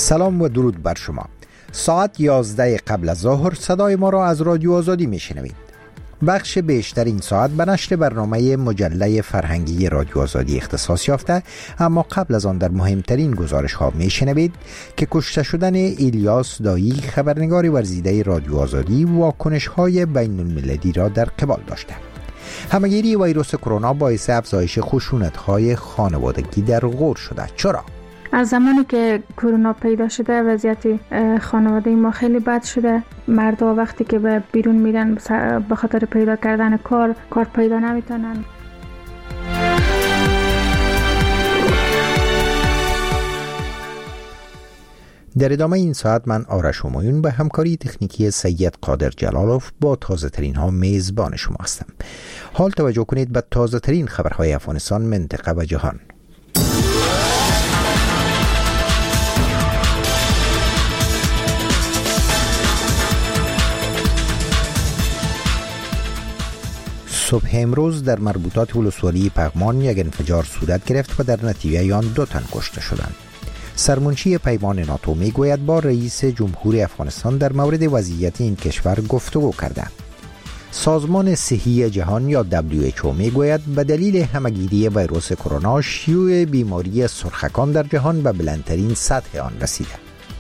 سلام و درود بر شما. ساعت 11 قبل از ظهر صدای ما را از رادیو آزادی میشنوید. بخش بیشتر این ساعت به نشر برنامه مجله فرهنگی رادیو آزادی اختصاص یافته، اما قبل از آن در مهمترین گزارش ها میشنوید که کشته شدن ایلیاس دایی، خبرنگار ورزیده رادیو آزادی، واکنش های بین المللی را در قبال داشته. همهگیری ویروس کرونا باعث افزایش خشونت های خانوادگی در غور شده. چرا؟ از زمانی که کرونا پیدا شده وضعیت خانواده ما خیلی بد شده. مردها وقتی که به بیرون میرن به خاطر پیدا کردن کار پیدا نمیتونن. در ادامه این ساعت من آرش همایون به همکاری تکنیکی سید قادر جلالوف با تازه ترین ها میزبان شما هستم. حال توجه کنید به تازه ترین خبرهای افغانستان، منطقه و جهان. صبح امروز در مربوطات ولسوالی پغمان یک انفجار صورت گرفت و در نتیجه آن 2 تن کشته شدند. سرمنشی پیمان ناتو میگوید با رئیس جمهور افغانستان در مورد وضعیت این کشور گفتگو کرده. سازمان صحی جهان یا WHO میگوید به دلیل همهگیری ویروس کرونا شیوع بیماری سرخکان در جهان به بلندترین سطح آن رسیده.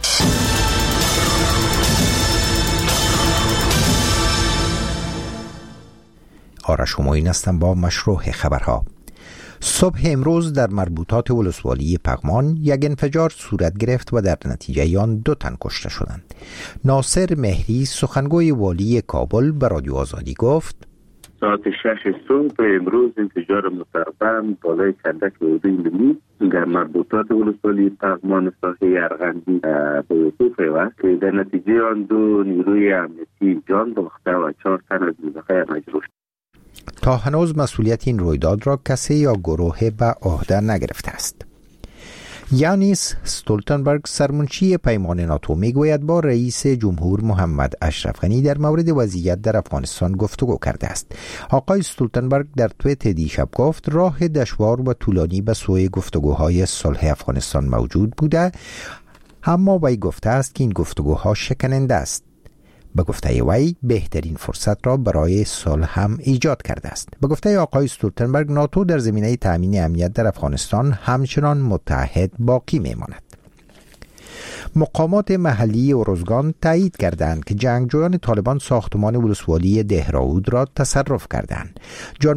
آرش همایون هستم با مشروع خبرها. صبح امروز در مربوطات ولسوالی پغمان یک انفجار صورت گرفت و در نتیجه آن 2 تن کشته شدند. ناصر مهری، سخنگوی والی کابل، به رادیو آزادی گفت: ساعت 6 صبح امروز انفجار متربم بالای کندک حدود در مربوطات ولسوالی پغمان ساحه ارغندی به وقوع پیوست که در نتیجه آن 2 نیروی امنیتی جان باخته و 4 تن از نیروهای مجروح. تا هنوز مسئولیت این رویداد را کسی یا گروه به عهده نگرفته است. یانیس استولتنبرگ، سرمنشی پیمان ناتو، میگوید با رئیس جمهور محمد اشرف غنی در مورد وضعیت در افغانستان گفتگو کرده است. آقای استولتنبرگ در توییت دیشب گفت راه دشوار و طولانی به سوی گفتگوهای صلح افغانستان موجود بوده، اما وی گفته است که این گفتگوها شکننده است. به گفته وی بهترین فرصت را برای صلح هم ایجاد کرده است. به گفته آقای استولتنبرگ ناتو در زمینه تأمین امنیت در افغانستان همچنان متحد باقی میماند. مقامات محلی اروزگان تایید کردند که جنگجویان طالبان ساختمان ولسوالی دهراود را تصرف کردند. جان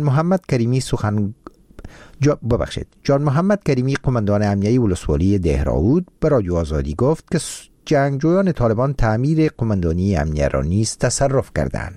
محمد کریمی، قماندان امنیه ولسوالی دهراود، به رادیو آزادی گفت که جنگجویان طالبان تعمیر قماندانی امنیه را نیز تصرف کردند.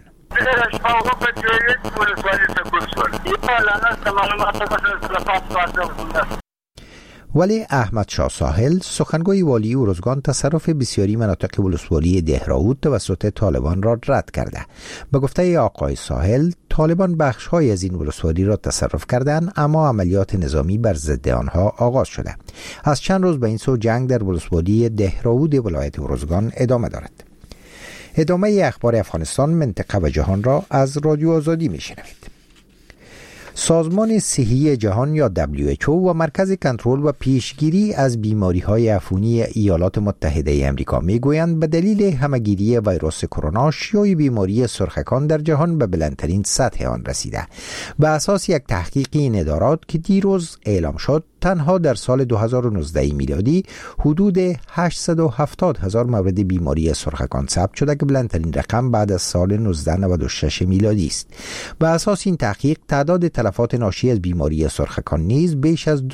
ولی احمد شاه ساحل، سخنگوی والی اروزگان، تصرف بسیاری مناطق ولسوالی دهراود توسط طالبان را رد کرده. به گفته آقای ساحل، طالبان بخش‌های از این ولسوالی را تصرف کردند، اما عملیات نظامی بر ضد آنها آغاز شده. از چند روز به این سو جنگ در ولسوالی دهراود ولایت اروزگان ادامه دارد. ادامه اخبار افغانستان، منطقه و جهان را از رادیو آزادی میشنوید. سازمان صحی جهان یا WHO و مرکز کنترل و پیشگیری از بیماری‌های عفونی ایالات متحده آمریکا میگویند به دلیل همهگیری ویروس کرونا شیوع بیماری سرخکان در جهان به بلندترین سطح آن رسیده. به اساس یک تحقیق این ادارات که دیروز اعلام شد، تنها در سال 2019 میلادی حدود 870,000 مورد بیماری سرخکان ثبت شده که بلندترین رقم بعد از سال 1996 میلادی است. به اساس این تحقیق تعداد تلفات ناشی از بیماری سرخکان نیز بیش از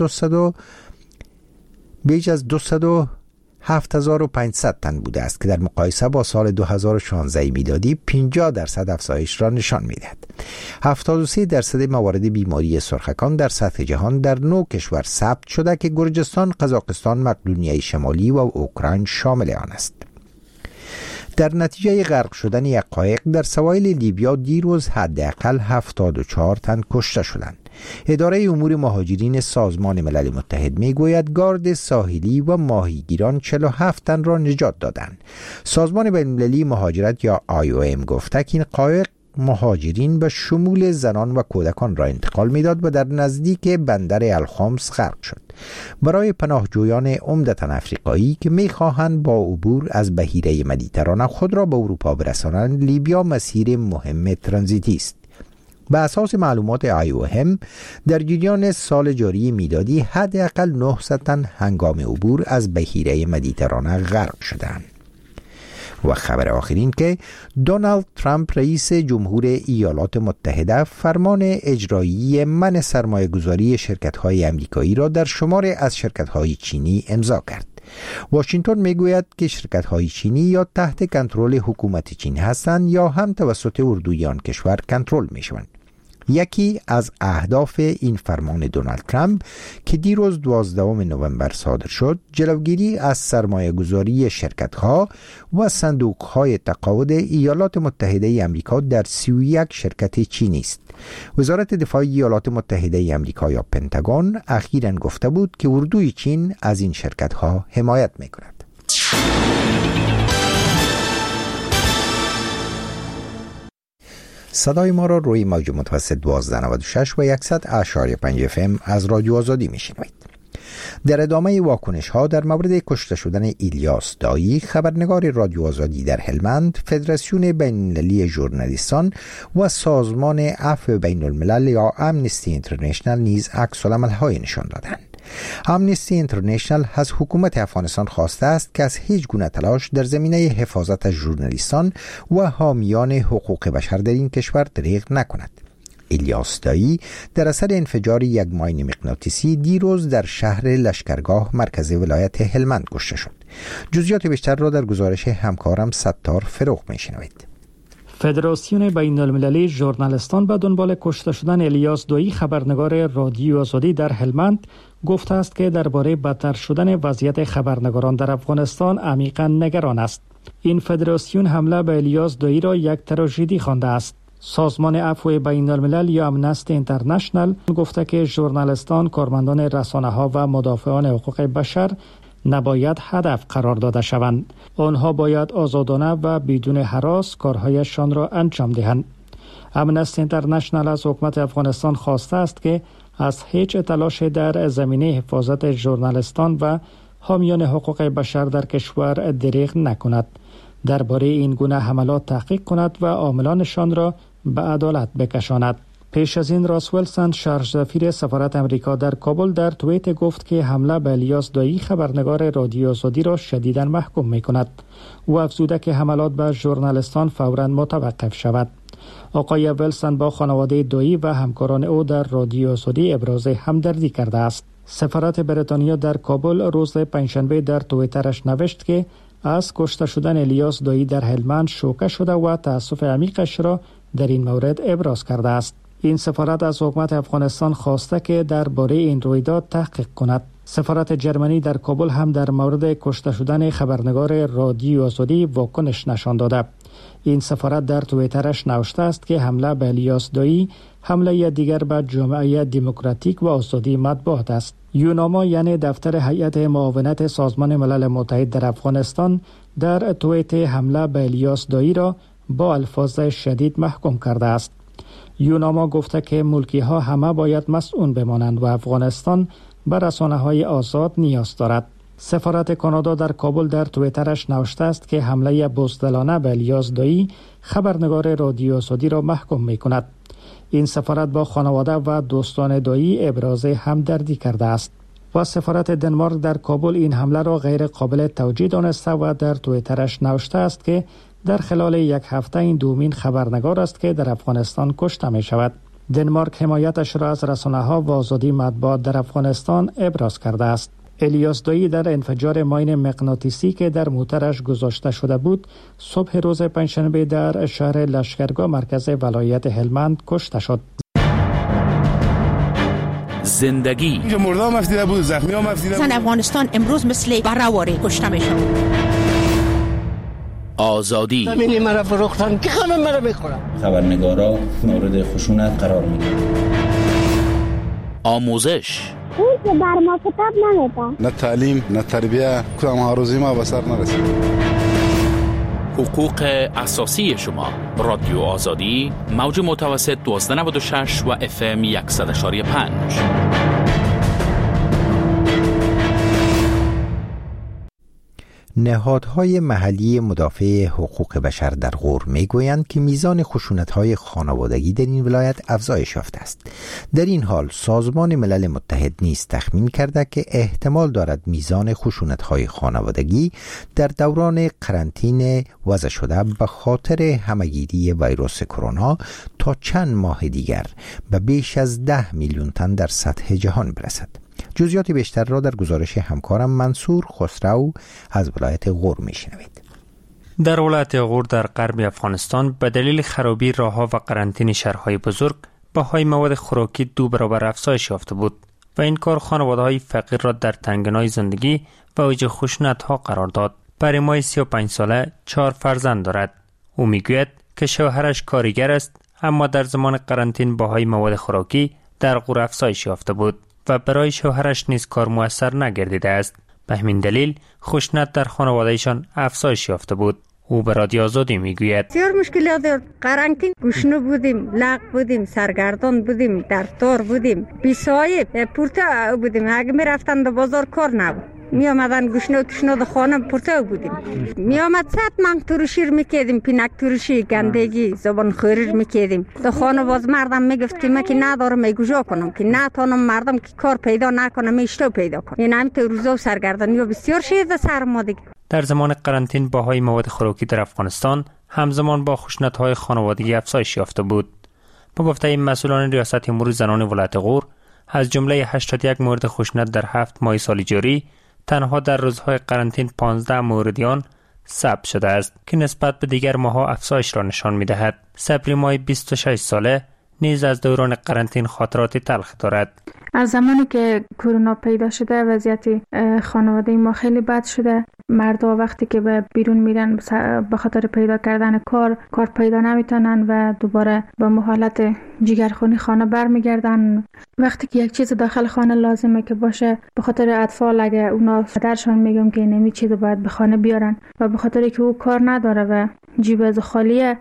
207,500 تن بوده است که در مقایسه با سال 2016 میلادی 50% افزایش را نشان می‌دهد. 73% موارد بیماری سرخکان در سطح جهان در 9 کشور ثبت شده که گرجستان، قزاقستان، مقدونیه شمالی و اوکراین شامل آن است. در نتیجه غرق شدن یک قایق در سواحل لیبیا دیروز حداقل 74 تن کشته شدند. اداره امور مهاجرین سازمان ملل متحد میگوید گارد ساحلی و ماهیگیران 47 تن را نجات دادند. سازمان بین‌المللی مهاجرت یا IOM گفته که این قایق مهاجرین به شمول زنان و کودکان را انتقال میداد و در نزدیک بندر الخمس غرق شد. برای پناهجویان عمدتاً افریقایی که می‌خواهند با عبور از بحیره مدیترانه خود را به اروپا برسانند، لیبیا مسیر مهم ترانزیتی است. به اساس معلومات IOM در جریان سال جاری میلادی حداقل 900 تن هنگام عبور از بحیره مدیترانه غرق شدند. و خبر آخرین که دونالد ترامپ رئیس جمهور ایالات متحده فرمان اجرایی منع سرمایه‌گذاری شرکت‌های آمریکایی را در شمار از شرکت‌های چینی امضا کرد. واشنگتن میگوید که شرکت‌های چینی یا تحت کنترل حکومت چین هستند یا هم توسط اردوی آن کشور کنترل می‌شوند. یکی از اهداف این فرمان دونالد ترامپ که دیروز 12 نوامبر صادر شد، جلوگیری از سرمایه‌گذاری شرکت‌ها و صندوق‌های تقاعد ایالات متحده آمریکا در 31 شرکت چینی است. وزارت دفاع ایالات متحده آمریکا یا پنتاگون اخیراً گفته بود که اردوی چین از این شرکت‌ها حمایت می‌کند. صدای ما را روی موج متوسط 1296 و 100.5 FM از رادیو آزادی میشنوید. در ادامه واکنش ها در مورد کشته شدن ایلیاس دایی، خبرنگار رادیو آزادی در هلمند، فدراسیون بین‌المللی ژورنالیستان و سازمان عفو بین الملل یا امنستی اینترنشنال نیز عکس‌العمل‌های نشان دادند. امنستی اینترنشنال از حکومت افغانستان خواسته است که از هیچ گونه تلاش در زمینه حفاظت از ژورنالیستان و حامیان حقوق بشر در این کشور دریغ نکند. ایلیاس دایی در اثر انفجار یک ماین مغناطیسی دیروز در شهر لشکرگاه مرکز ولایت هلمند کشته شد. جزئیات بیشتر را در گزارش همکارم ستار فروغ میشنوید. فدراسیون بین المللی ژورنالیستان به دنبال کشته شدن ایلیاس دایی، خبرنگار رادیو آزادی در هلمند، گفته است که درباره بدتر شدن وضعیت خبرنگاران در افغانستان عمیقاً نگران است. این فدراسیون حمله به ایلیاس دایی را یک تراژدی خوانده است. سازمان عفو بین الملل یا امنستی اینترنشنال گفته که ژورنالیستان، کارمندان رسانه‌ها و مدافعان حقوق بشر نباید هدف قرار داده شوند. آنها باید آزادانه و بدون هراس کارهایشان را انجام دهند. امنستی اینترنشنال از حکومت افغانستان خواسته است که از هیچ تلاش در زمینه حفاظت ژورنالیستان و حامیان حقوق بشر در کشور دریغ نکند. درباره این گونه حملات تحقیق کند و عاملانشان را به عدالت بکشاند. پیش از این راس ویلسون، شارژ سفیر سفارت امریکا در کابل، در توییت گفت که حمله به ایلیاس دایی، خبرنگار رادیو آزادی، را شدیداً محکوم می‌کند. او افزوده که حملات به ژورنالیستان فوراً متوقف شود. آقای ویلسون با خانواده دایی و همکاران او در رادیو آزادی ابراز همدردی کرده است. سفارت بریتانیا در کابل روز پنجشنبه در توییترش نوشت که از کشته شدن ایلیاس دایی در هلمند شوکه شده و تأسف عمیقش را در این مورد ابراز کرده است. این سفارت از حکومت افغانستان خواسته که درباره این رویداد تحقیق کند. سفارت جرمنی در کابل هم در مورد کشته شدن خبرنگار رادیو آزادی واکنش نشان داده. این سفارت در توییترش نوشته است که حمله به ایلیاس دایی حمله دیگر به جامعه دموکراتیک و آزادی مطبوعات است. یوناما یعنی دفتر هیئت معاونت سازمان ملل متحد در افغانستان در توییت حمله به ایلیاس دایی را با الفاظ شدید محکوم کرده است. یوناما گفته که ملکی ها همه باید مسئول بمانند و افغانستان به رسانه‌های آزاد نیاز دارد. سفارت کانادا در کابل در توییترش نوشته است که حمله بزدلانه به ایلیاس دایی، خبرنگار رادیو آزادی، را محکوم می‌کند. این سفارت با خانواده و دوستان دایی ابراز همدردی کرده است. و سفارت دنمارک در کابل این حمله را غیر قابل توجیه دانسته و در توییترش نوشته است که در خلال یک هفته این دومین خبرنگار است که در افغانستان کشته می شود. دنمارک حمایتش را از رسانه‌ها و آزادی مطبوعات در افغانستان ابراز کرده است. ایلیاس دایی در انفجار ماین مغناطیسی که در موترش گذاشته شده بود، صبح روز پنجشنبه در شهر لشکرگاه مرکز ولایت هلمند کشته شد. زندگی مرده هم افتیده بود، زخمی هم افتیده بود. زن افغانستان امروز مثل برهواری کشته می شود. آزادی زمینی مرا فروختن که همه مرا میخورن. خبرنگارا مورد خشونت قرار میگیرن. آموزش اون که بر ما کتاب نمیده. نه تعلیم نه تربیه، کدام هر روزی ما به سر نرسید. حقوق اساسی شما. رادیو آزادی، موج متوسط 1296 و FM 100.5. نهادهای محلی مدافع حقوق بشر در غور میگویند که میزان خشونت‌های خانوادگی در این ولایت افزایش یافته است. در این حال سازمان ملل متحد نیز تخمین کرده که احتمال دارد میزان خشونت‌های خانوادگی در دوران قرنطینه وضع شده به خاطر همه‌گیری ویروس کرونا تا چند ماه دیگر به بیش از 10 میلیون تن در سطح جهان برسد. جزئیات بیشتر را در گزارش همکارم منصور خسرو از ولایت غور میشنوید. در ولایت غور در غرب افغانستان به دلیل خرابی راه‌ها و قرنطینه شهرهای بزرگ بهای مواد خوراکی 2 برابر افزایش یافته بود و این کار خانواده‌های فقیر را در تنگنای زندگی و اوج خشونت‌ها قرار داد. پریمای 35 ساله 4 فرزند دارد. او میگوید که شوهرش کارگر است، اما در زمان قرنطینه بهای مواد خوراکی در غور افزایش یافته بود و برای شوهرش نیز کار موثر نگردیده است. به همین دلیل خشونت در خانوادهشان افزایش یافته بود. او به رادیو آزادی میگوید بسیار مشکلات داشت. قرنطینه گشنه بودیم، لق بودیم، سرگردان بودیم، در تار بودیم، بی‌سایه پورته بودیم. اگه میرفتن به بازار کار نبود، می آمدن گشنه در خانه پورته بودیم. می آمد 100 من ترشیر میکردیم، پینک ترشی، گندگی، زبان خوری میکردیم. در خانه باز مردم میگفت که من که ندارم میگوجا کنم، که نتونم مردم که کار پیدا نکنم میشتو پیدا کنم. این همین روزا و سرگردانی و بسیار شده سر ما دیگه. در زمان قرنطینه بهای مواد خوراکی در افغانستان همزمان با خشونت‌های خانوادگی افزایش یافته بود. با گفته مسئولان ریاست امور زنان ولایت غور، از جمله 81 مورد خشونت در 7 ماه سال جاری، تنها در روزهای قرنطینه 15 مورد آن ثبت شده است که نسبت به دیگر ماه‌ها افزایش را نشان می‌دهد. صبری مای 26 ساله نیز از دوران قرنطینه خاطرات تلخ دارد. از زمانی که کرونا پیدا شده وضعیت خانواده ما خیلی بد شده. مردها وقتی که به بیرون میرن به خاطر پیدا کردن کار پیدا نمیتونن و دوباره به حالت جگرخونی خانه برمیگردن. وقتی که یک چیز داخل خانه لازمه که باشه، به خاطر اطفال اگه اونا درشان میگم که نمی چیزو باید به خانه بیارن و به خاطر که او کار نداره و جیب از خالیه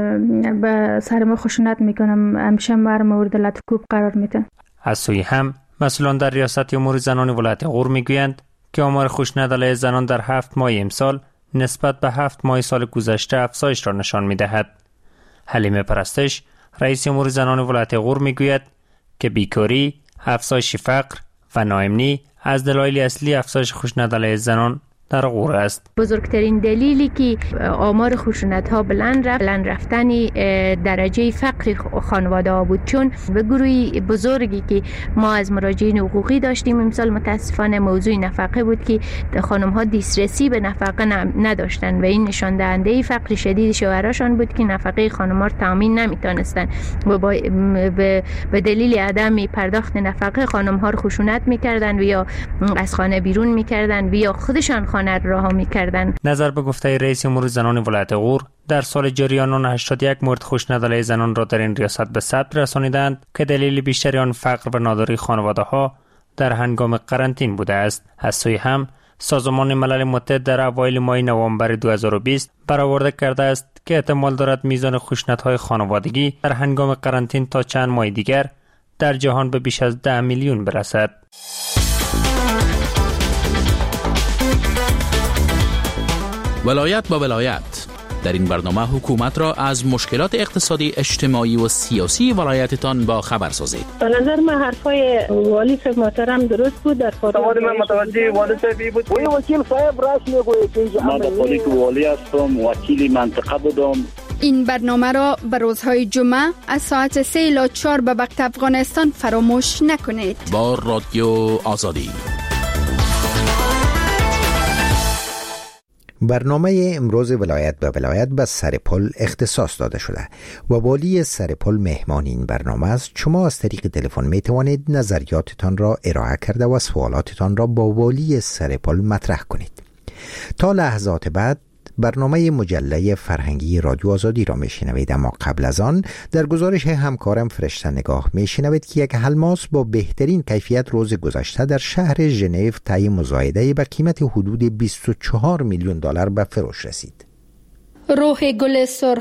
به سر ما خشونت میکنم، همیشه ما مورد لطفکوب قرار میده. از سوی هم مسئولان در ریاست امور زنان ولایت غور میگویند که آمار خشونت علیه زنان در 7 ماه امسال نسبت به 7 ماه سال گذشته افزایش را نشان میدهد. حلیمه پرستش، رئیس امور زنان ولایت غور میگوید که بیکاری، افزایش فقر و ناامنی از دلایل اصلی افزایش خشونت علیه زنان در غور است. بزرگترین دلیلی که آمار خشونت ها بلند رفتن درجه فقر خانواده ها بود، چون به گروهی بزرگی که ما از مراجعین حقوقی داشتیم امسال متاسفانه موضوع نفقه بود که خانم ها دسترسی به نفقه نداشتن و این نشان دهنده فقر شدید شوهراشان بود که نفقه خانم ها تامین نمیتونستن و به دلیل عدم پرداخت نفقه خانم ها رو خشونت میکردن و یا از خانه بیرون میکردن و یا خودشان خانه رها می‌کردند. نظر به گفته رئیس امور زنان ولایت غور، در سال جاری آنان 81 مورد خشونت علیه زنان را در این ریاست به ثبت رسانیدند که دلیل بیشتری آن فقر و ناداری خانواده‌ها در هنگام قرنطینه بوده است. از سوی هم سازمان ملل متحد در اوایل ماه نوامبر 2020 برآورده کرده است که احتمال دارد میزان خشونت‌های خانوادگی در هنگام قرنطینه تا چند ماه دیگر در جهان به بیش از 10 میلیون برسد. ولایت با ولایت. در این برنامه حکومت را از مشکلات اقتصادی، اجتماعی و سیاسی ولایتتان با خبر سازید. به نظر من حرفای والی صاحب محترم درست بود. در سوال من متوجه والی صاحب بود. وکیل صاحب راست میگوید که من خودی که والی هستم، وکیل منطقه بودم. این برنامه را به روزهای جمعه از ساعت 3 الی 4 به وقت افغانستان فراموش نکنید. با رادیو آزادی. برنامه امروز ولایت به ولایت به سرپل اختصاص داده شده و والی سرپل مهمان این برنامه است. شما از طریق تلفن می توانید نظریاتتان را ارائه کرده و سوالاتتان را با والی سرپل مطرح کنید. تا لحظات بعد برنامه مجله فرهنگی رادیو آزادی را میشنوید، اما قبل از آن در گزارش همکارم فرشته نگاه میشنوید که یک الماس با بهترین کیفیت روز گذشته در شهر ژنو طی مزایده به قیمت حدود 24 میلیون دلار به فروش رسید. روح گل سرخ